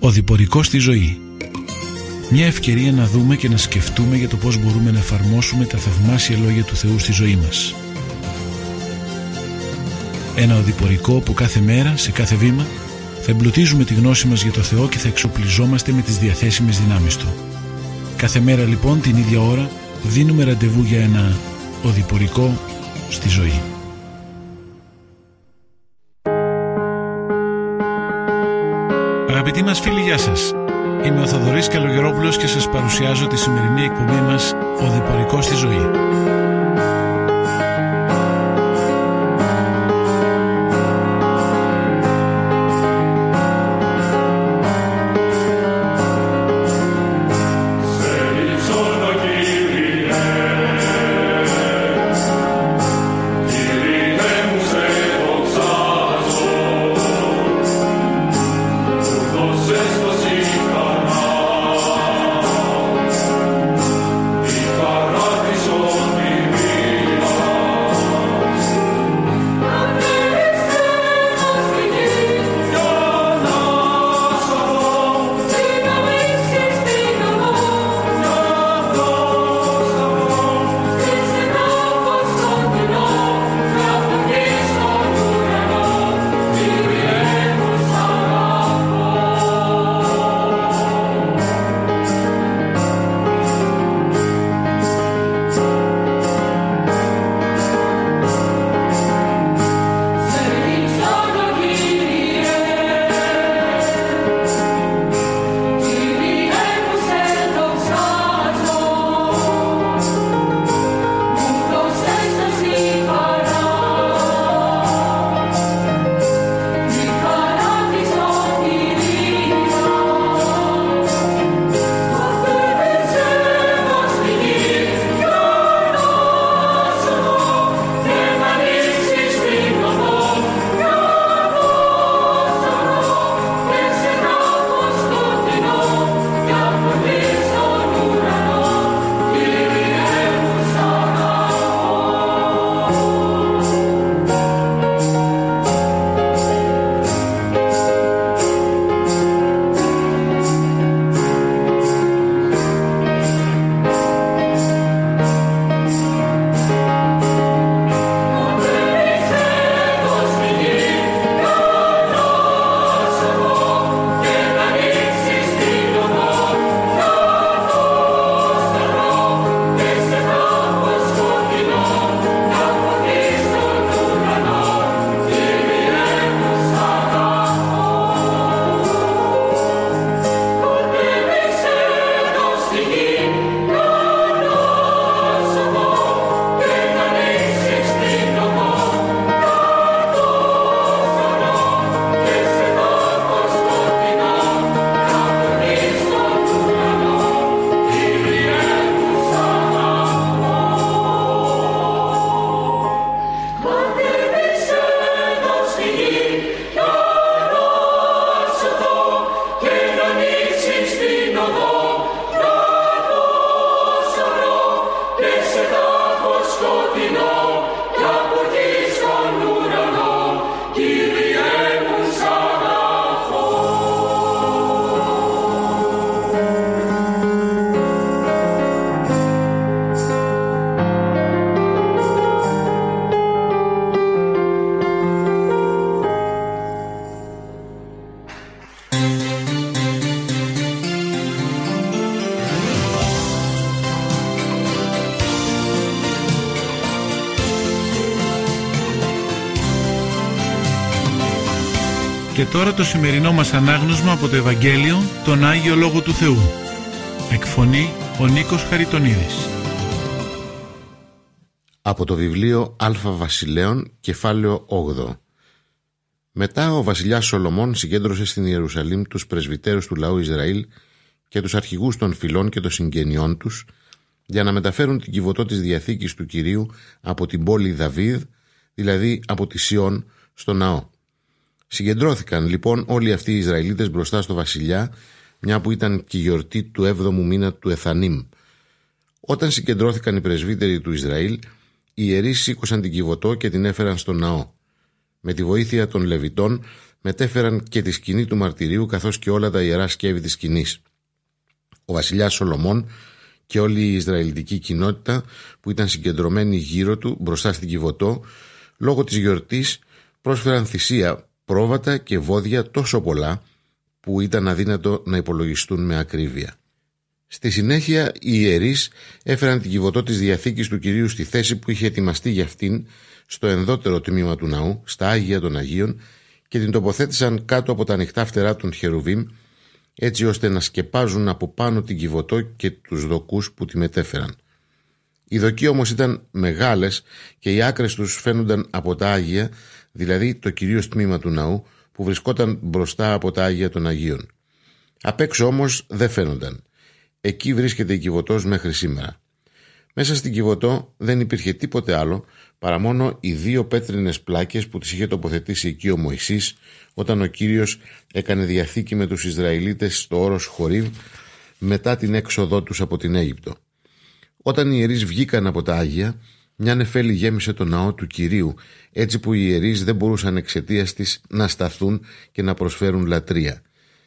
Οδηπορικό στη ζωή. Μια ευκαιρία να δούμε και να σκεφτούμε για το πώς μπορούμε να εφαρμόσουμε τα θαυμάσια λόγια του Θεού στη ζωή μας. Ένα οδηπορικό που κάθε μέρα, σε κάθε βήμα, θα εμπλουτίζουμε τη γνώση μας για το Θεό και θα εξοπλιζόμαστε με τις διαθέσιμες δυνάμεις Του. Κάθε μέρα λοιπόν την ίδια ώρα δίνουμε ραντεβού για ένα οδηπορικό στη ζωή. Αγαπητοί μας φίλοι, γεια σας. Είμαι ο Θοδωρής Καλογερόπουλος και σας παρουσιάζω τη σημερινή εκπομπή μας «Οδηπορικό στη ζωή». Και τώρα το σημερινό μας ανάγνωσμα από το Ευαγγέλιο, τον Άγιο Λόγο του Θεού. Εκφωνεί ο Νίκος Χαριτονίδης. Από το βιβλίο Α Βασιλέων, κεφάλαιο 8. Μετά ο βασιλιάς Σολομών συγκέντρωσε στην Ιερουσαλήμ τους πρεσβυτέρους του λαού Ισραήλ και τους αρχηγούς των φυλών και των συγγενειών τους, για να μεταφέρουν την κυβωτό της Διαθήκης του Κυρίου από την πόλη Δαβίδ, δηλαδή από τη Σιών, στο ναό. Συγκεντρώθηκαν λοιπόν όλοι αυτοί οι Ισραηλίτες μπροστά στο βασιλιά, μια που ήταν και η γιορτή του 7ου μήνα του Εθανήμ. Όταν συγκεντρώθηκαν οι πρεσβύτεροι του Ισραήλ, οι ιερείς σήκωσαν την κυβωτό και την έφεραν στο ναό. Με τη βοήθεια των Λεβιτών μετέφεραν και τη σκηνή του μαρτυρίου καθώς και όλα τα ιερά σκεύη της σκηνής. Ο βασιλιάς Σολομών και όλη η Ισραηλιτική κοινότητα που ήταν συγκεντρωμένη γύρω του μπροστά στην Κιβωτό, λόγω της γιορτής πρόσφεραν θυσία, πρόβατα και βόδια τόσο πολλά που ήταν αδύνατο να υπολογιστούν με ακρίβεια. Στη συνέχεια οι ιερείς έφεραν την Κιβωτό της Διαθήκης του Κυρίου στη θέση που είχε ετοιμαστεί για αυτήν στο ενδότερο τμήμα του ναού, στα Άγια των Αγίων, και την τοποθέτησαν κάτω από τα ανοιχτά φτερά των Χερουβίμ, έτσι ώστε να σκεπάζουν από πάνω την Κιβωτό και τους δοκούς που τη μετέφεραν. Οι δοκοί όμως ήταν μεγάλες και οι άκρες τους φαίνονταν από τα Άγια, δηλαδή το κυρίως τμήμα του ναού που βρισκόταν μπροστά από τα Άγια των Αγίων. Απ' έξω όμως δεν φαίνονταν. Εκεί βρίσκεται η Κιβωτός μέχρι σήμερα. Μέσα στην Κιβωτό δεν υπήρχε τίποτε άλλο παρά μόνο οι 2 πέτρινες πλάκες που τις είχε τοποθετήσει εκεί ο Μωυσής όταν ο Κύριος έκανε διαθήκη με τους Ισραηλίτες στο όρος Χορίβ μετά την έξοδό τους από την Αίγυπτο. Όταν οι ιερείς βγήκαν από τα Άγια, μια νεφέλη γέμισε το ναό του Κυρίου, έτσι που οι ιερείς δεν μπορούσαν εξαιτίας της να σταθούν και να προσφέρουν λατρεία.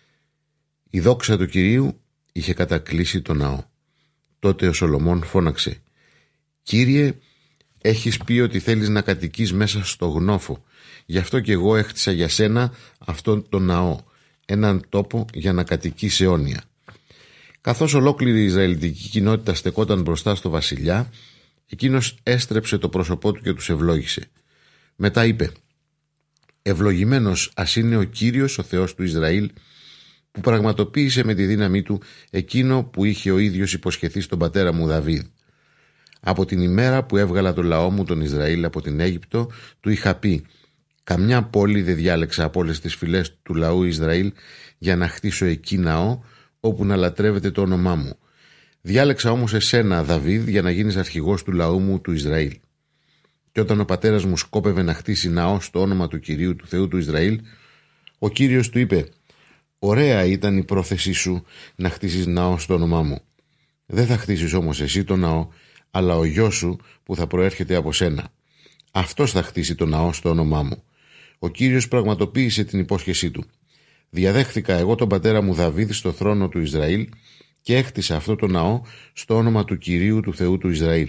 Η δόξα του Κυρίου είχε κατακλείσει το ναό. Τότε ο Σολομών φώναξε: «Κύριε, έχεις πει ότι θέλεις να κατοικείς μέσα στο γνώφο. Γι' αυτό και εγώ έχτισα για σένα αυτόν τον ναό, έναν τόπο για να κατοικείς αιώνια». Καθώς ολόκληρη η Ισραηλιτική κοινότητα στεκόταν μπροστά στο βασιλιά, εκείνος έστρεψε το πρόσωπό του και τους ευλόγησε. Μετά είπε: «Ευλογημένος ας είναι ο Κύριος, ο Θεός του Ισραήλ, που πραγματοποίησε με τη δύναμή του εκείνο που είχε ο ίδιος υποσχεθεί στον πατέρα μου Δαβίδ. Από την ημέρα που έβγαλα το λαό μου τον Ισραήλ από την Αίγυπτο, του είχα πει: καμιά πόλη δεν διάλεξα από όλες τις φυλές του λαού Ισραήλ για να χτίσω εκεί ναό όπου να λατρεύεται το όνομά μου. Διάλεξα όμως εσένα, Δαβίδ, για να γίνεις αρχηγός του λαού μου του Ισραήλ. Και όταν ο πατέρας μου σκόπευε να χτίσει ναό στο όνομα του Κυρίου του Θεού του Ισραήλ, ο Κύριος του είπε: ωραία ήταν η πρόθεσή σου να χτίσεις ναό στο όνομά μου. Δεν θα χτίσεις όμως εσύ το ναό, αλλά ο γιος σου που θα προέρχεται από σένα. Αυτός θα χτίσει το ναό στο όνομά μου. Ο Κύριος πραγματοποίησε την υπόσχεσή του. Διαδέχθηκα εγώ τον πατέρα μου Δαβίδ στο θρόνο του Ισραήλ και έχτισα αυτό το ναό στο όνομα του Κυρίου του Θεού του Ισραήλ.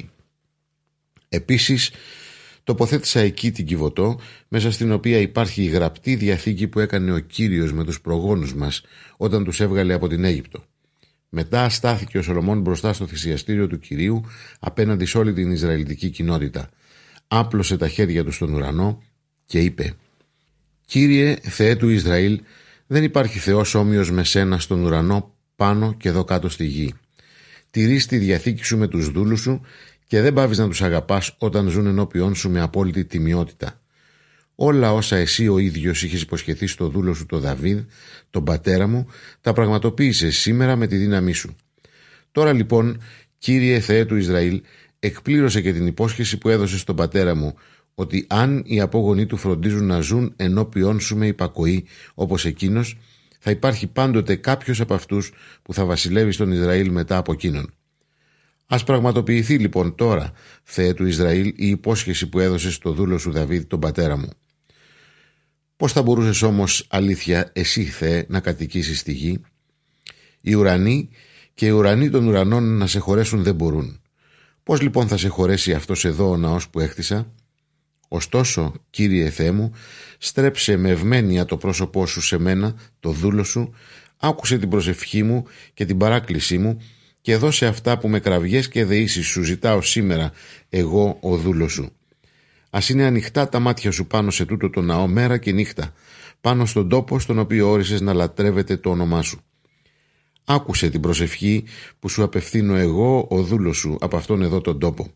Επίσης, τοποθέτησα εκεί την Κιβωτό, μέσα στην οποία υπάρχει η γραπτή διαθήκη που έκανε ο Κύριος με τους προγόνους μας όταν τους έβγαλε από την Αίγυπτο. Μετά στάθηκε ο Σολομών μπροστά στο θυσιαστήριο του Κυρίου απέναντι σε όλη την Ισραηλιτική κοινότητα. Άπλωσε τα χέρια του στον ουρανό και είπε: «Κύριε Θεέ του Ισραήλ, δεν υπάρχει Θεός όμοιος με σένα στον ουρανό, πάνω και εδώ κάτω στη γη. Τηρείς τη διαθήκη σου με τους δούλους σου και δεν πάβεις να τους αγαπάς όταν ζουν ενώπιόν σου με απόλυτη τιμιότητα. Όλα όσα εσύ ο ίδιος είχες υποσχεθεί στο δούλο σου το Δαβίδ, τον πατέρα μου, τα πραγματοποίησες σήμερα με τη δύναμή σου. Τώρα λοιπόν, Κύριε Θεέ του Ισραήλ, εκπλήρωσε και την υπόσχεση που έδωσες στον πατέρα μου, ότι αν οι απόγονοί του φροντίζουν να ζουν ενώπιόν σου με υπακοή όπως εκείνος, θα υπάρχει πάντοτε κάποιος από αυτούς που θα βασιλεύει στον Ισραήλ μετά από εκείνον. Ας πραγματοποιηθεί λοιπόν τώρα, Θεέ του Ισραήλ, η υπόσχεση που έδωσες στο δούλο σου Δαβίδ, τον πατέρα μου». Πώς θα μπορούσες όμως αλήθεια εσύ, Θεέ, να κατοικήσεις στη γη? Οι ουρανοί και οι ουρανοί των ουρανών να σε χωρέσουν δεν μπορούν. Πώς λοιπόν θα σε χωρέσει αυτός εδώ ο ναός που έχτισα? Ωστόσο, Κύριε Θεέ μου, στρέψε με ευμένεια το πρόσωπό σου σε μένα, το δούλο σου, άκουσε την προσευχή μου και την παράκλησή μου και δώσε αυτά που με κραυγές και δεήσεις σου ζητάω σήμερα εγώ ο δούλος σου. Ας είναι ανοιχτά τα μάτια σου πάνω σε τούτο το ναό μέρα και νύχτα, πάνω στον τόπο στον οποίο όρισες να λατρεύεται το όνομά σου. Άκουσε την προσευχή που σου απευθύνω εγώ ο δούλος σου από αυτόν εδώ τον τόπο.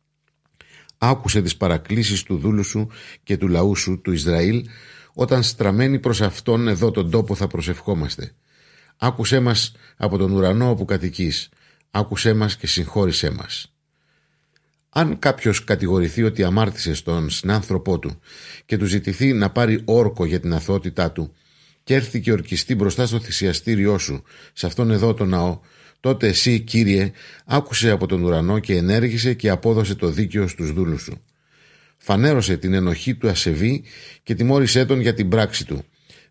Άκουσε τις παρακλήσεις του δούλου σου και του λαού σου του Ισραήλ, όταν στραμμένοι προς αυτόν εδώ τον τόπο θα προσευχόμαστε. Άκουσέ μας από τον ουρανό όπου κατοικείς. Άκουσέ μας και συγχώρησέ μας. Αν κάποιος κατηγορηθεί ότι αμάρτησε στον συνάνθρωπό του και του ζητηθεί να πάρει όρκο για την αθωότητά του και έρθει και ορκιστεί μπροστά στο θυσιαστήριό σου, σε αυτόν εδώ τον ναό, τότε εσύ, Κύριε, άκουσε από τον ουρανό και ενέργησε και απόδοσε το δίκαιο στους δούλους σου. Φανέρωσε την ενοχή του ασεβή και τιμώρησέ τον για την πράξη του,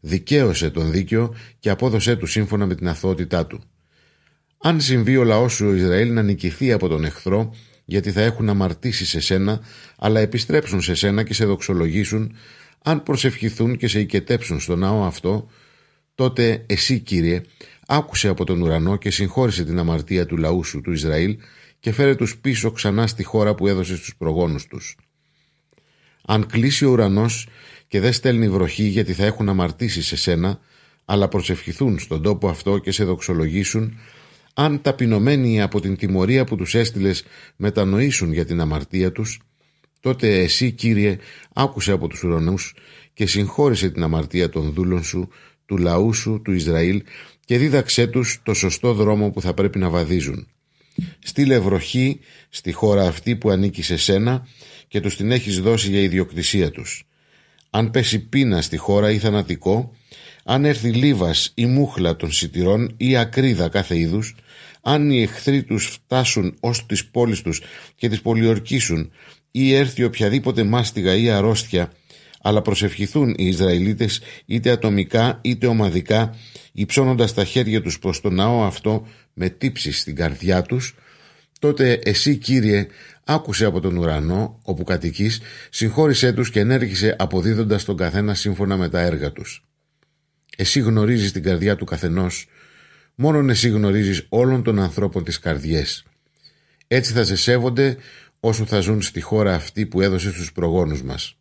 δικαίωσε τον δίκαιο και απόδοσέ του σύμφωνα με την αθωότητά του. Αν συμβεί ο λαός σου ο Ισραήλ να νικηθεί από τον εχθρό, γιατί θα έχουν αμαρτήσει σε σένα, αλλά επιστρέψουν σε σένα και σε δοξολογήσουν, αν προσευχηθούν και σε οικετέψουν στον ναό αυτό, τότε εσύ, Κύριε, άκουσε από τον ουρανό και συγχώρησε την αμαρτία του λαού σου του Ισραήλ και φέρε τους πίσω ξανά στη χώρα που έδωσε στους προγόνους τους. Αν κλείσει ο ουρανός και δεν στέλνει βροχή γιατί θα έχουν αμαρτήσει σε σένα, αλλά προσευχηθούν στον τόπο αυτό και σε δοξολογήσουν, αν ταπεινωμένοι από την τιμωρία που τους έστειλες μετανοήσουν για την αμαρτία τους, τότε εσύ, Κύριε, άκουσε από τους ουρανούς και συγχώρησε την αμαρτία των δούλων σου, του λαού σου, του Ισραήλ, και δίδαξέ τους το σωστό δρόμο που θα πρέπει να βαδίζουν. Στείλε βροχή στη χώρα αυτή που ανήκει σε σένα και τους την έχεις δώσει για ιδιοκτησία τους. Αν πέσει πείνα στη χώρα ή θανατικό, αν έρθει λίβας ή μούχλα των σιτηρών ή ακρίδα κάθε είδους, αν οι εχθροί τους φτάσουν ως τις πόλεις τους και τις πολιορκήσουν, ή έρθει οποιαδήποτε μάστιγα ή αρρώστια, αλλά προσευχηθούν οι Ισραηλίτες είτε ατομικά είτε ομαδικά, υψώνοντας τα χέρια τους προς τον ναό αυτό με τύψεις στην καρδιά τους, τότε εσύ, Κύριε, άκουσε από τον ουρανό όπου κατοικείς, συγχώρησέ τους και ενέργησε αποδίδοντας τον καθένα σύμφωνα με τα έργα τους. Εσύ γνωρίζεις την καρδιά του καθενός, μόνον εσύ γνωρίζεις όλων των ανθρώπων τις καρδιές. Έτσι θα σε σέβονται όσο θα ζουν στη χώρα αυτή που έδωσε στους προγόνους μας.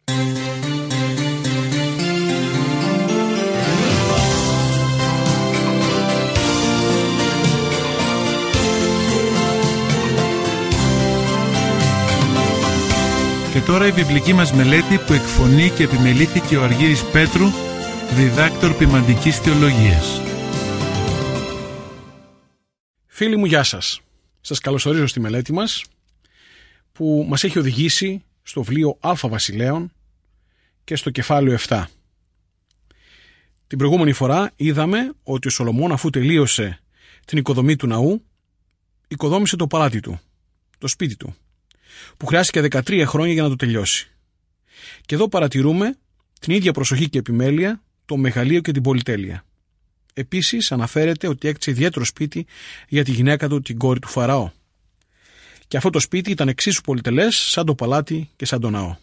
Και τώρα η βιβλική μας μελέτη που εκφωνεί και επιμελήθηκε ο Αργύρης Πέτρου, διδάκτορ ποιμαντικής θεολογίας. Φίλοι μου, γεια σας. Σας καλωσορίζω στη μελέτη μας που μας έχει οδηγήσει στο βιβλίο Α Βασιλέων και στο κεφάλαιο 7. Την προηγούμενη φορά είδαμε ότι ο Σολομών, αφού τελείωσε την οικοδομή του ναού, οικοδόμησε το παλάτι του, το σπίτι του, που χρειάστηκε 13 χρόνια για να το τελειώσει. Και εδώ παρατηρούμε την ίδια προσοχή και επιμέλεια, το μεγαλείο και την πολυτέλεια. Επίσης αναφέρεται ότι έκτισε ιδιαίτερο σπίτι για τη γυναίκα του, την κόρη του Φαραώ. Και αυτό το σπίτι ήταν εξίσου πολυτελές σαν το παλάτι και σαν το ναό.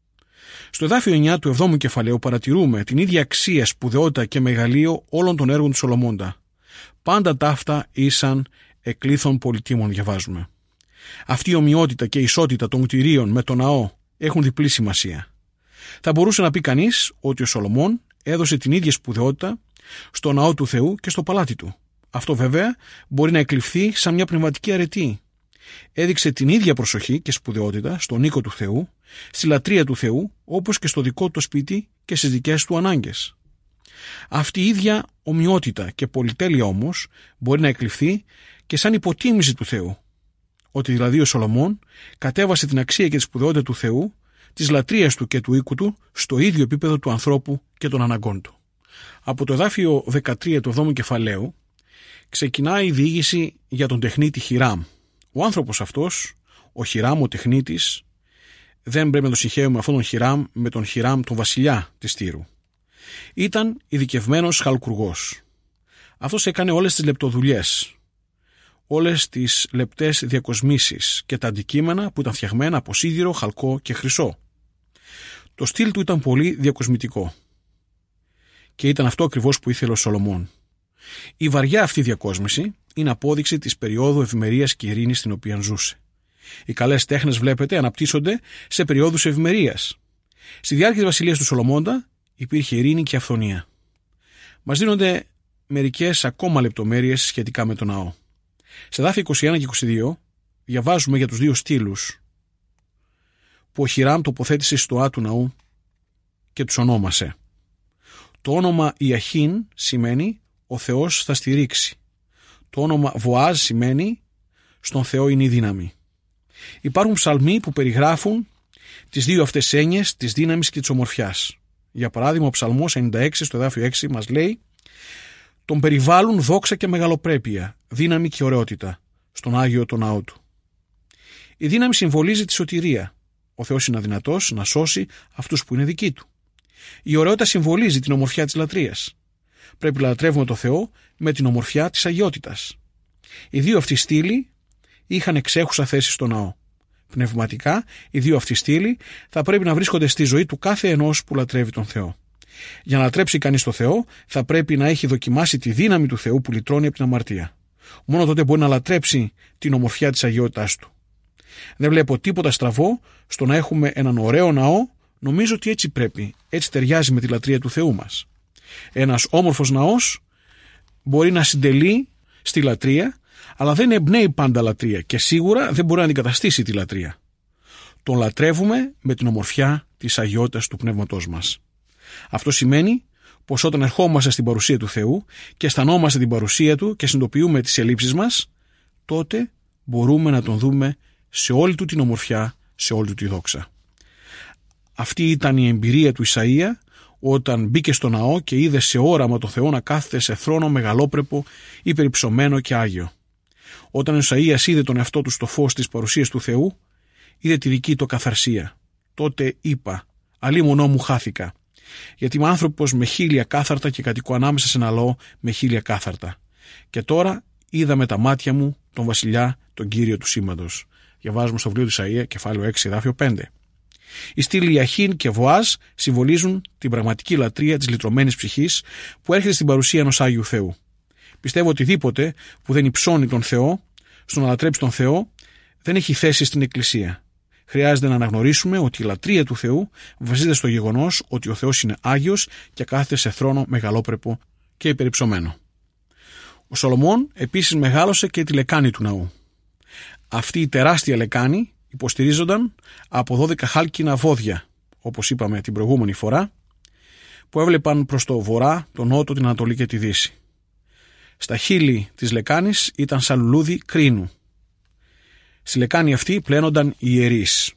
Στο εδάφιο 9 του 7ου κεφαλαίου παρατηρούμε την ίδια αξία, σπουδαιότητα και μεγαλείο όλων των έργων του Σολομώντα. Πάντα ταύτα ήσαν εκλήθων πολυτίμων, διαβάζουμε. Αυτή η ομοιότητα και η ισότητα των κτηρίων με το ναό έχουν διπλή σημασία. Θα μπορούσε να πει κανείς ότι ο Σολομών έδωσε την ίδια σπουδαιότητα στο ναό του Θεού και στο παλάτι του. Αυτό βέβαια μπορεί να εκλειφθεί σαν μια πνευματική αρετή. Έδειξε την ίδια προσοχή και σπουδαιότητα στον οίκο του Θεού, στη λατρεία του Θεού, όπως και στο δικό του σπίτι και στις δικές του ανάγκες. Αυτή η ίδια ομοιότητα και πολυτέλεια όμως μπορεί να εκλειφθεί και σαν υποτίμηση του Θεού. Ότι δηλαδή ο Σολομών κατέβασε την αξία και τη σπουδαιότητα του Θεού, της λατρείας του και του οίκου του, στο ίδιο επίπεδο του ανθρώπου και των αναγκών του. Από το εδάφιο 13 του 7ου κεφαλαίου ξεκινάει η διήγηση για τον τεχνίτη Χιράμ. Ο άνθρωπος αυτός, ο Χιράμ ο τεχνίτης, δεν πρέπει να το συγχαίουμε αυτόν τον Χιράμ με τον Χιράμ τον βασιλιά της Τύρου. Ήταν ειδικευμένος χαλκουργός. Αυτός έκανε όλες τις λεπτοδουλειές, όλες τις λεπτές διακοσμήσεις και τα αντικείμενα που ήταν φτιαγμένα από σίδηρο, χαλκό και χρυσό. Το στυλ του ήταν πολύ διακοσμητικό. Και ήταν αυτό ακριβώς που ήθελε ο Σολομών. Η βαριά αυτή διακόσμηση είναι απόδειξη της περίοδου ευημερίας και ειρήνης στην οποία ζούσε. Οι καλές τέχνες, βλέπετε, αναπτύσσονται σε περιόδους ευημερίας. Στη διάρκεια της βασιλείας του Σολομώντα υπήρχε ειρήνη και αυθονία. Μας δίνονται μερικές ακόμα λεπτομέρειες σχετικά με τον ναό. Σε δάφια 21 και 22 διαβάζουμε για τους δύο στήλους που ο Χιράμ τοποθέτησε στο ά του ναού και τους ονόμασε. Το όνομα Ιαχίν σημαίνει «ο Θεός θα στηρίξει». Το όνομα Βοάζ σημαίνει «στον Θεό είναι η δύναμη». Υπάρχουν ψαλμοί που περιγράφουν τις δύο αυτές έννοιες της δύναμης και της ομορφιάς. Για παράδειγμα, ο ψαλμός 96 στο εδάφιο 6 μας λέει «τον περιβάλλουν δόξα και μεγαλοπρέπεια, δύναμη και ωραιότητα στον Άγιο τον ναό του». Η δύναμη συμβολίζει τη σωτηρία. Ο Θεός είναι αδυνατός να σώσει αυτούς που είναι δικοί του. Η ωραιότητα συμβολίζει την ομορφιά της λατρείας. Πρέπει να λατρεύουμε το Θεό με την ομορφιά της αγιότητας. Οι δύο αυτοί στήλοι είχαν εξέχουσα θέση στο ναό. Πνευματικά, οι δύο αυτοί στήλοι θα πρέπει να βρίσκονται στη ζωή του κάθε ενός που λατρεύει τον Θεό. Για να λατρέψει κανείς τον Θεό, θα πρέπει να έχει δοκιμάσει τη δύναμη του Θεού που λυτρώνει από την αμαρτία. Μόνο τότε μπορεί να λατρέψει την ομορφιά της αγιότητάς του. Δεν βλέπω τίποτα στραβό στο να έχουμε έναν ωραίο ναό. Νομίζω ότι έτσι πρέπει, έτσι ταιριάζει με τη λατρεία του Θεού μας. Ένας όμορφος ναός μπορεί να συντελεί στη λατρεία, αλλά δεν εμπνέει πάντα λατρεία και σίγουρα δεν μπορεί να αντικαταστήσει τη λατρεία. Τον λατρεύουμε με την ομορφιά της αγιότητας του πνεύματός μας. Αυτό σημαίνει πως όταν ερχόμαστε στην παρουσία του Θεού και αισθανόμαστε την παρουσία Του και συνειδητοποιούμε τις ελλείψεις μας, τότε μπορούμε να Τον δούμε σε όλη Του την ομορφιά, σε όλη Του τη δόξα. Αυτή ήταν η εμπειρία του Ισαΐα όταν μπήκε στο ναό και είδε σε όραμα το Θεό να κάθεται σε θρόνο μεγαλόπρεπο, υπερυψωμένο και άγιο. Όταν ο Ισαΐας είδε τον εαυτό του στο φως της παρουσίας του Θεού, είδε τη δική του καθαρσία. Τότε είπα: «Αλίμονό μου χάθηκα, γιατί είμαι άνθρωπος με χείλια κάθαρτα και κατοικώ ανάμεσα σε ένα λαό με χείλια κάθαρτα. Και τώρα είδα με τα μάτια μου τον Βασιλιά, τον Κύριο του σήματος». Διαβάζουμε στο βιβλίο του Ισαΐα, κεφάλαιο 6, εδάφιο 5. Οι στήλοι Ιαχίν και Βοάζ συμβολίζουν την πραγματική λατρεία της λυτρωμένης ψυχής που έρχεται στην παρουσία ενός Άγιου Θεού. Πιστεύω οτιδήποτε που δεν υψώνει τον Θεό, στο να λατρέψει τον Θεό, δεν έχει θέση στην Εκκλησία. Χρειάζεται να αναγνωρίσουμε ότι η λατρεία του Θεού βασίζεται στο γεγονός ότι ο Θεός είναι Άγιος και κάθεται σε θρόνο μεγαλόπρεπο και υπερυψωμένο. Ο Σολομών επίσης μεγάλωσε και τη λεκάνη του ναού. Αυτή η τεράστια λεκάνη υποστηρίζονταν από 12 χάλκινα βόδια, όπως είπαμε την προηγούμενη φορά, που έβλεπαν προς το βορρά, τον νότο, την ανατολή και τη δύση. Στα χείλη της λεκάνης ήταν σαν λουλούδι κρίνου. Στη λεκάνη αυτή πλένονταν οι ιερείς.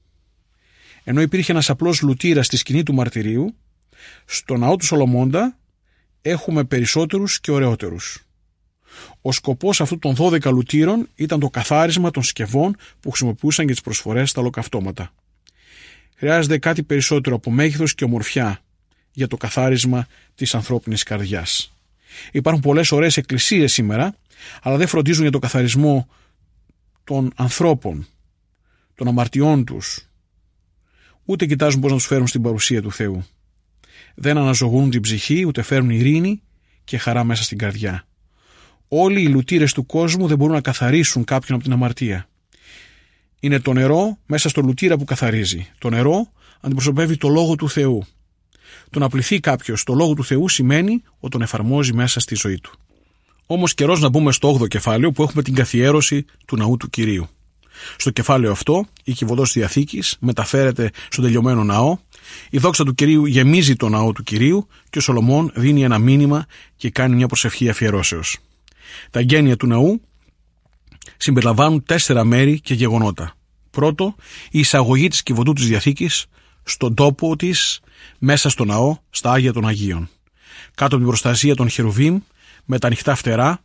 Ενώ υπήρχε ένας απλός λουτήρας στη σκηνή του μαρτυρίου, στο ναό του Σολομώντα έχουμε περισσότερους και ωραιότερους. Ο σκοπός αυτού των 12 λουτήρων ήταν το καθάρισμα των συσκευών που χρησιμοποιούσαν για τις προσφορές στα ολοκαυτώματα. Χρειάζεται κάτι περισσότερο από μέγεθος και ομορφιά για το καθάρισμα της ανθρώπινης καρδιάς. Υπάρχουν πολλές ωραίες εκκλησίες σήμερα, αλλά δεν φροντίζουν για το καθαρισμό των ανθρώπων, των αμαρτιών τους. Ούτε κοιτάζουν πώς να τους φέρουν στην παρουσία του Θεού. Δεν αναζωογούν την ψυχή, ούτε φέρουν ειρήνη και χαρά μέσα στην καρδιά. Όλοι οι λουτήρες του κόσμου δεν μπορούν να καθαρίσουν κάποιον από την αμαρτία. Είναι το νερό μέσα στο λουτήρα που καθαρίζει. Το νερό αντιπροσωπεύει το Λόγο του Θεού. Το να πληθεί κάποιος το Λόγο του Θεού σημαίνει ότι τον εφαρμόζει μέσα στη ζωή του. Όμως καιρός να μπούμε στο 8ο κεφάλαιο που έχουμε την καθιέρωση του ναού του Κυρίου. Στο κεφάλαιο αυτό η κυβωτός της Διαθήκης μεταφέρεται στον τελειωμένο ναό, η δόξα του Κυρίου γεμίζει το ναό του Κυρίου και ο Σολομών δίνει ένα μήνυμα και κάνει μια προσευχή αφιερώσεως. Τα εγγένεια του ναού συμπεριλαμβάνουν 4 μέρη και γεγονότα. Πρώτο, η εισαγωγή της κυβωτού της Διαθήκης στον τόπο της, μέσα στο ναό, στα Άγια των Αγίων. Κάτω από την προστασία των Χερουβίμ, με τα ανοιχτά φτερά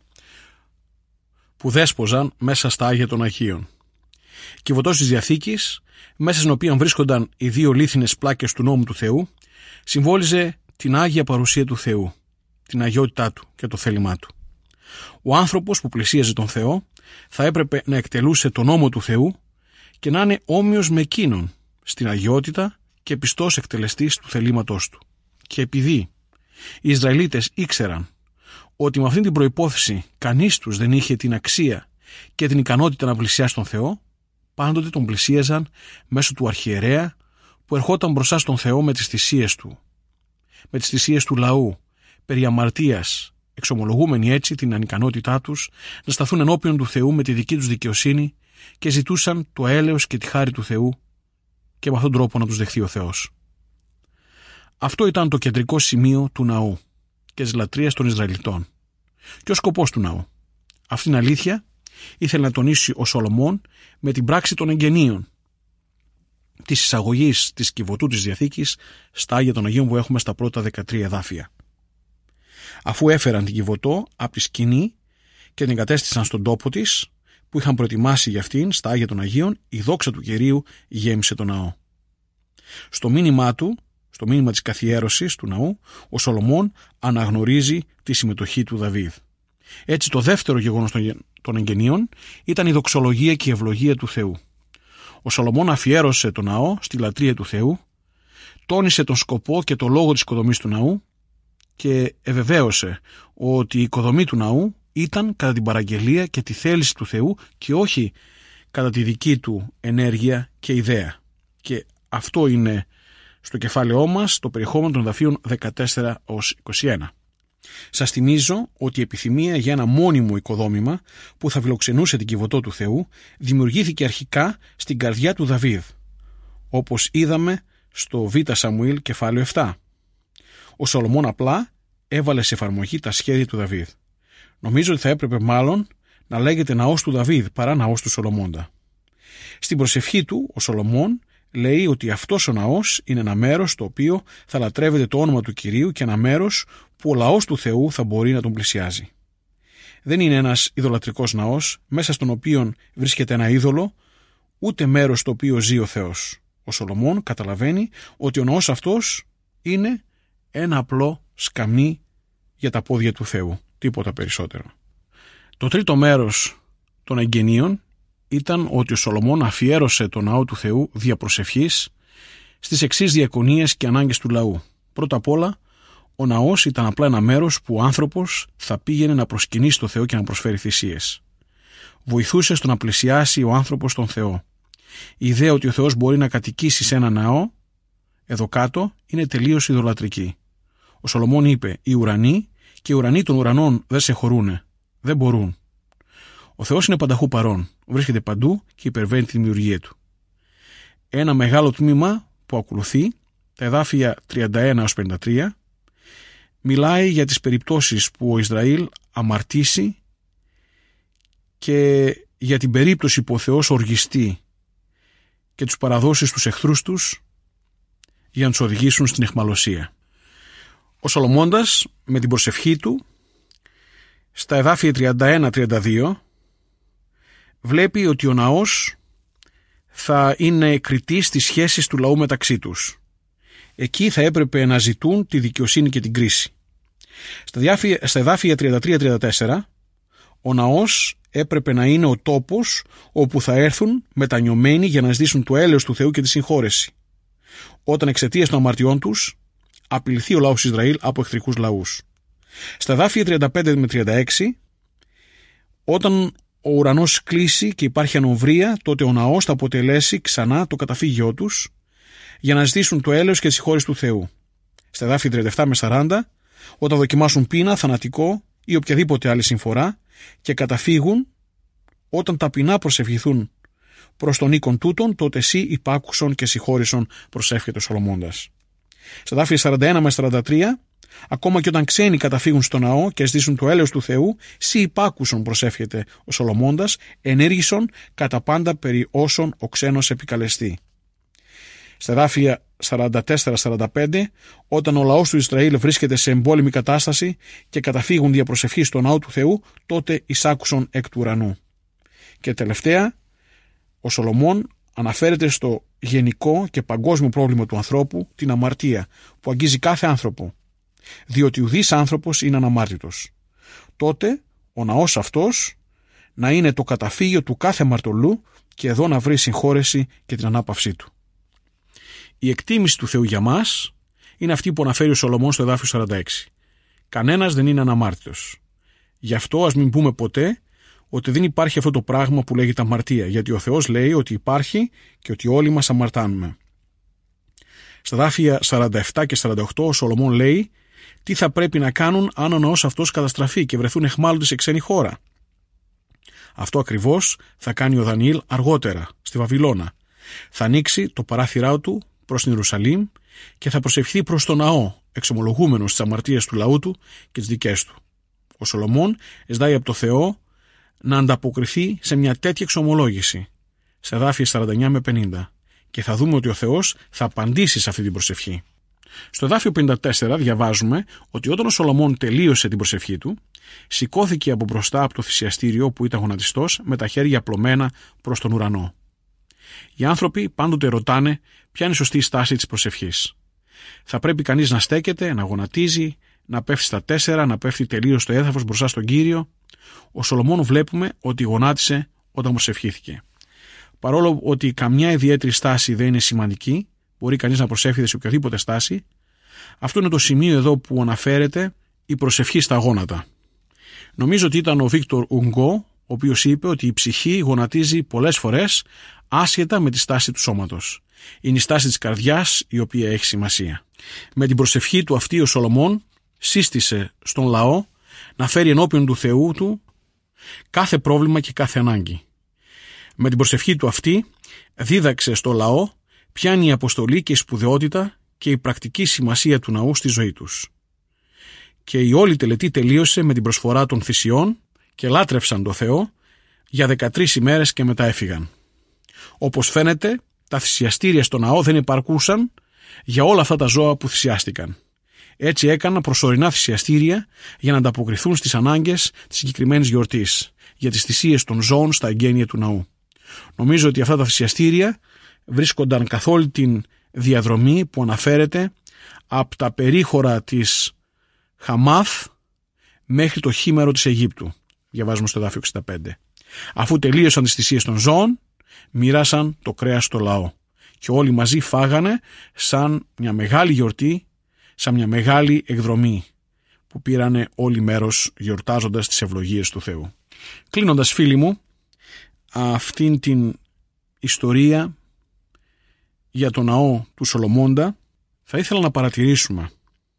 που δέσποζαν μέσα στα Άγια των Αγίων. Κυβωτός της Διαθήκης, μέσα στην οποία βρίσκονταν οι 2 λίθινες πλάκες του νόμου του Θεού, συμβόλιζε την Άγια παρουσία του Θεού, την αγιότητά του και το θέλημά του. Ο άνθρωπος που πλησίαζε τον Θεό θα έπρεπε να εκτελούσε τον νόμο του Θεού και να είναι όμοιος με εκείνον στην αγιότητα και πιστός εκτελεστής του θελήματός του. Και επειδή οι Ισραηλίτες ήξεραν ότι με αυτήν την προϋπόθεση κανείς τους δεν είχε την αξία και την ικανότητα να πλησιάσει τον Θεό, πάντοτε τον πλησίαζαν μέσω του αρχιερέα που ερχόταν μπροστά στον Θεό με τις θυσίες του, με τις θυσίες του λαού, περί αμαρτίας, εξομολογούμενοι έτσι την ανικανότητά τους να σταθούν ενώπιον του Θεού με τη δική τους δικαιοσύνη και ζητούσαν το έλεος και τη χάρη του Θεού και με αυτόν τον τρόπο να τους δεχθεί ο Θεός. Αυτό ήταν το κεντρικό σημείο του ναού και της λατρείας των Ισραηλιτών. Και ο σκοπός του ναού. Αυτήν την αλήθεια ήθελε να τονίσει ο Σολομών με την πράξη των εγγενείων, της εισαγωγής της κυβωτού της Διαθήκης στα Άγια των Αγίων που έχουμε στα πρώτα 13 εδάφια. Αφού έφεραν την κυβωτό από τη σκηνή και την εγκατέστησαν στον τόπο της που είχαν προετοιμάσει για αυτήν στα Άγια των Αγίων, η δόξα του Κυρίου γέμισε τον ναό. Στο μήνυμά του Στο μήνυμα της καθιέρωσης του ναού, ο Σολομών αναγνωρίζει τη συμμετοχή του Δαβίδ. Έτσι, το δεύτερο γεγονός των εγγενείων ήταν η δοξολογία και η ευλογία του Θεού. Ο Σολομών αφιέρωσε το ναό στη λατρεία του Θεού, τόνισε τον σκοπό και το λόγο της οικοδομής του ναού και ευεβαίωσε ότι η οικοδομή του ναού ήταν κατά την παραγγελία και τη θέληση του Θεού και όχι κατά τη δική του ενέργεια και ιδέα. Και αυτό είναι στο κεφάλαιό μας το περιεχόμενο των εδαφείων 14-21. Σας θυμίζω ότι η επιθυμία για ένα μόνιμο οικοδόμημα που θα φιλοξενούσε την κυβωτό του Θεού δημιουργήθηκε αρχικά στην καρδιά του Δαβίδ, όπως είδαμε στο Β Σαμουήλ κεφάλαιο 7. Ο Σολομών απλά έβαλε σε εφαρμογή τα σχέδια του Δαβίδ. Νομίζω ότι θα έπρεπε μάλλον να λέγεται ναός του Δαβίδ παρά ναός του Σολομώντα. Στην προσευχή του, ο Σολομών λέει ότι αυτός ο ναός είναι ένα μέρος στο οποίο θα λατρεύεται το όνομα του Κυρίου και ένα μέρος που ο λαός του Θεού θα μπορεί να τον πλησιάζει. Δεν είναι ένας ιδωλατρικός ναός μέσα στον οποίο βρίσκεται ένα είδωλο, ούτε μέρος στο οποίο ζει ο Θεός. Ο Σολομών καταλαβαίνει ότι ο ναός αυτός είναι ένα απλό σκαμνί για τα πόδια του Θεού, τίποτα περισσότερο. Το τρίτο μέρος των εγγενείων ήταν ότι ο Σολομών αφιέρωσε το ναό του Θεού δια προσευχής στις εξής διακονίες και ανάγκες του λαού. Πρώτα απ' όλα, ο ναός ήταν απλά ένα μέρος που ο άνθρωπος θα πήγαινε να προσκυνήσει το Θεό και να προσφέρει θυσίες. Βοηθούσε στο να πλησιάσει ο άνθρωπος τον Θεό. Η ιδέα ότι ο Θεός μπορεί να κατοικήσει σε ένα ναό, εδώ κάτω, είναι τελείως ιδωλατρική. Ο Σολομών είπε: «Οι ουρανοί και οι ουρανοί των ουρανών δεν σε χωρούνε, δεν μπορούν». Ο Θεός είναι πανταχού παρόν, βρίσκεται παντού και υπερβαίνει τη δημιουργία του. Ένα μεγάλο τμήμα που ακολουθεί, τα εδάφια 31-53, μιλάει για τις περιπτώσεις που ο Ισραήλ αμαρτήσει και για την περίπτωση που ο Θεός οργιστεί και τους παραδώσει στους εχθρούς τους για να τους οδηγήσουν στην αιχμαλωσία. Ο Σολομώντας με την προσευχή του στα εδάφια 31-32 βλέπει ότι ο ναός θα είναι κριτής στις σχέσεις του λαού μεταξύ τους. Εκεί θα έπρεπε να ζητούν τη δικαιοσύνη και την κρίση. Στα εδάφια 33-34 ο ναός έπρεπε να είναι ο τόπος όπου θα έρθουν μετανιωμένοι για να ζητήσουν το έλεος του Θεού και τη συγχώρεση, όταν εξαιτίας των αμαρτιών τους απειληθεί ο λαός Ισραήλ από εχθρικούς λαούς. Στα εδάφια 35-36, όταν ο ουρανός κλείσει και υπάρχει ανοβρία, τότε ο ναός θα αποτελέσει ξανά το καταφύγιό τους για να ζητήσουν το έλεος και τη συγχώρεση του Θεού. Στα εδάφια 37-40, όταν δοκιμάσουν πείνα, θανατικό ή οποιαδήποτε άλλη συμφορά και καταφύγουν, όταν ταπεινά προσευχηθούν προς τον οίκον τούτον, τότε εσύ υπάκουσον και συγχώρησον, προσεύχεται ο Σολομώντας. Στα εδάφια 41-43, ακόμα και όταν ξένοι καταφύγουν στο ναό και ζητήσουν το έλεος του Θεού, σοι υπάκουσον, προσεύχεται ο Σολομώντας, ενέργησον κατά πάντα περί όσων ο ξένος επικαλεστεί. Στα εδάφια 44-45, όταν ο λαός του Ισραήλ βρίσκεται σε εμπόλεμη κατάσταση και καταφύγουν δια προσευχής στο ναό του Θεού, τότε εισάκουσον εκ του ουρανού. Και τελευταία, ο Σολομών αναφέρεται στο γενικό και παγκόσμιο πρόβλημα του ανθρώπου, την αμαρτία, που αγγίζει κάθε άνθρωπο, διότι ουδής άνθρωπος είναι αναμάρτητος. Τότε ο ναός αυτός να είναι το καταφύγιο του κάθε αμαρτωλού και εδώ να βρει συγχώρεση και την ανάπαυσή του. Η εκτίμηση του Θεού για μας είναι αυτή που αναφέρει ο Σολομών στο εδάφιο 46. Κανένας δεν είναι αναμάρτητος. Γι' αυτό ας μην πούμε ποτέ ότι δεν υπάρχει αυτό το πράγμα που λέγεται αμαρτία, γιατί ο Θεός λέει ότι υπάρχει και ότι όλοι μας αμαρτάνουμε. Στα εδάφια 47 και 48 ο Σολομών λέει τι θα πρέπει να κάνουν αν ο ναός αυτός καταστραφεί και βρεθούν εχμάλωτοι σε ξένη χώρα. Αυτό ακριβώς θα κάνει ο Δανιήλ αργότερα, στη Βαβυλώνα. Θα ανοίξει το παράθυρά του προς την Ιερουσαλήμ και θα προσευχθεί προς τον ναό, εξομολογούμενος τις αμαρτίες του λαού του και τις δικές του. Ο Σολομών ζητάει από το Θεό να ανταποκριθεί σε μια τέτοια εξομολόγηση, σε εδάφια 49 με 50, και θα δούμε ότι ο Θεός θα απαντήσει σε αυτή την προσευχή. Στο εδάφιο 54 διαβάζουμε ότι όταν ο Σολομών τελείωσε την προσευχή του, σηκώθηκε από μπροστά από το θυσιαστήριο που ήταν γονατιστός με τα χέρια απλωμένα προς τον ουρανό. Οι άνθρωποι πάντοτε ρωτάνε ποια είναι η σωστή στάση της προσευχής. Θα πρέπει κανείς να στέκεται, να γονατίζει, να πέφτει στα 4, να πέφτει τελείως στο έδαφος μπροστά στον Κύριο. Ο Σολομών βλέπουμε ότι γονάτισε όταν προσευχήθηκε. Παρόλο ότι καμιά ιδιαίτερη στάση δεν είναι σημαντική, μπορεί κανείς να προσεύχεται σε οποιαδήποτε στάση, αυτό είναι το σημείο εδώ που αναφέρεται η προσευχή στα γόνατα. Νομίζω ότι ήταν ο Βίκτορ Ουγκό, ο οποίος είπε ότι η ψυχή γονατίζει πολλές φορές άσχετα με τη στάση του σώματος. Είναι η στάση της καρδιάς η οποία έχει σημασία. Με την προσευχή του αυτή ο Σολομών σύστησε στον λαό να φέρει ενώπιον του Θεού του κάθε πρόβλημα και κάθε ανάγκη. Με την προσευχή του αυτή δίδαξε στο λαό ποια είναι η αποστολή και η σπουδαιότητα και η πρακτική σημασία του ναού στη ζωή τους. Και η όλη τελετή τελείωσε με την προσφορά των θυσιών και λάτρευσαν το Θεό για 13 ημέρες και μετά έφυγαν. Όπως φαίνεται, τα θυσιαστήρια στο ναό δεν υπαρκούσαν για όλα αυτά τα ζώα που θυσιάστηκαν. Έτσι έκαναν προσωρινά θυσιαστήρια για να ανταποκριθούν στις ανάγκες της συγκεκριμένης γιορτής, για τις θυσίες των ζώων στα εγγένεια του ναού. Νομίζω ότι αυτά τα θυσιαστήρια βρίσκονταν καθ' όλη την διαδρομή που αναφέρεται από τα περίχωρα της Χαμάθ μέχρι το χήμερο της Αιγύπτου. Διαβάζουμε στο εδάφιο 65. Αφού τελείωσαν τις θυσίες των ζώων, μοίρασαν το κρέας στο λαό και όλοι μαζί φάγανε σαν μια μεγάλη γιορτή, σαν μια μεγάλη εκδρομή που πήρανε όλοι μέρος γιορτάζοντας τις ευλογίες του Θεού. Κλείνοντας, φίλοι μου, αυτήν την ιστορία για το ναό του Σολομώντα, θα ήθελα να παρατηρήσουμε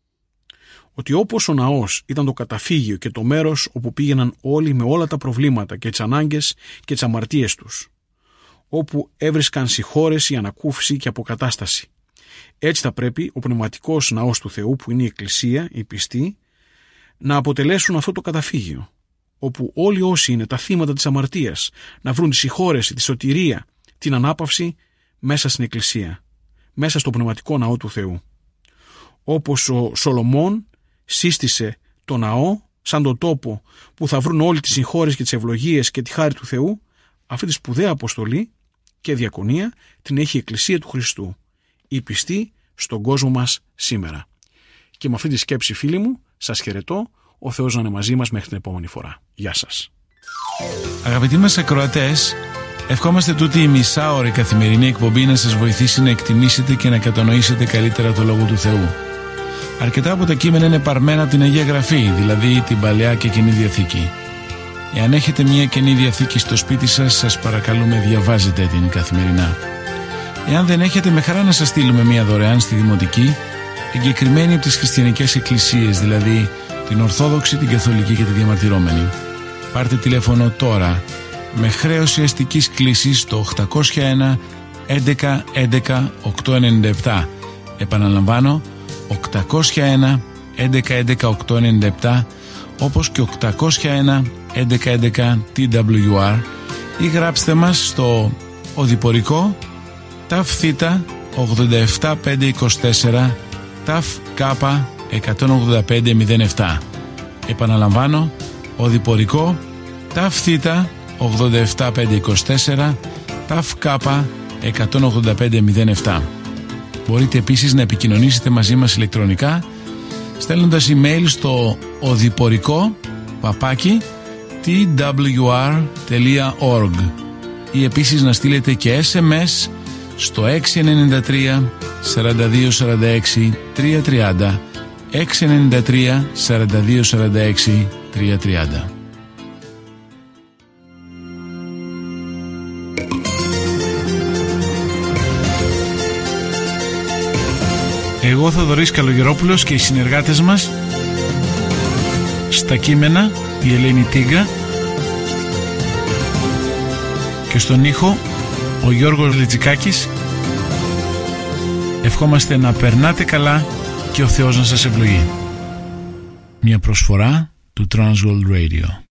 ότι όπως ο ναός ήταν το καταφύγιο και το μέρος όπου πήγαιναν όλοι με όλα τα προβλήματα και τις ανάγκες και τις αμαρτίες τους, όπου έβρισκαν συγχώρεση, ανακούφιση και αποκατάσταση, έτσι θα πρέπει ο πνευματικός ναός του Θεού, που είναι η Εκκλησία, οι πιστοί, να αποτελέσουν αυτό το καταφύγιο, όπου όλοι όσοι είναι τα θύματα της αμαρτίας να βρουν τη συγχώρεση, τη σωτηρία, την ανάπαυση μέσα στην Εκκλησία, μέσα στο πνευματικό ναό του Θεού. Όπως ο Σολομών σύστησε το ναό σαν τον τόπο που θα βρουν όλοι τις συγχώρες και τις ευλογίες και τη χάρη του Θεού, αυτή τη σπουδαία αποστολή και διακονία την έχει η Εκκλησία του Χριστού, οι πιστοί στον κόσμο μας σήμερα. Και με αυτή τη σκέψη, φίλοι μου, σας χαιρετώ. Ο Θεός να είναι μαζί μας μέχρι την επόμενη φορά. Γεια σας. Αγαπητοί μας ακροατές, ευχόμαστε τούτη η μισάωρη καθημερινή εκπομπή να σας βοηθήσει να εκτιμήσετε και να κατανοήσετε καλύτερα το Λόγο του Θεού. Αρκετά από τα κείμενα είναι παρμένα από την Αγία Γραφή, δηλαδή την Παλαιά και Καινή Διαθήκη. Εάν έχετε μια Καινή Διαθήκη στο σπίτι σας, σας παρακαλούμε διαβάζετε την καθημερινά. Εάν δεν έχετε, με χαρά να σας στείλουμε μια δωρεάν στη Δημοτική, εγκεκριμένη από τις χριστιανικές εκκλησίες, δηλαδή την Ορθόδοξη, την Καθολική και τη Διαμαρτυρόμενη. Πάρτε τηλέφωνο τώρα με χρέωση αστικής κλήσης στο 801 11 11 897. Επαναλαμβάνω, 801 11 11 897, όπως και 801 11 11 TWR, ή γράψτε μας στο οδηπορικό ΤΑΦ Θ 87524 ΤΑΦ Κ 18507. Επαναλαμβάνω, οδηπορικό ΤΑΦ Θ 87524 ΤΑΦ Κ 18507. Μπορείτε επίσης να επικοινωνήσετε μαζί μας ηλεκτρονικά στέλνοντας email στο οδηπορικό@twr.org ή επίσης να στείλετε και SMS στο 693 42 46 330, 693 42 46 330. Εγώ, Θοδωρής Καλογερόπουλος, και οι συνεργάτες μας στα κείμενα η Ελένη Τίγκα και στον ήχο ο Γιώργος Λιτζικάκης, ευχόμαστε να περνάτε καλά και ο Θεός να σας ευλογεί. Μια προσφορά του Transworld Radio.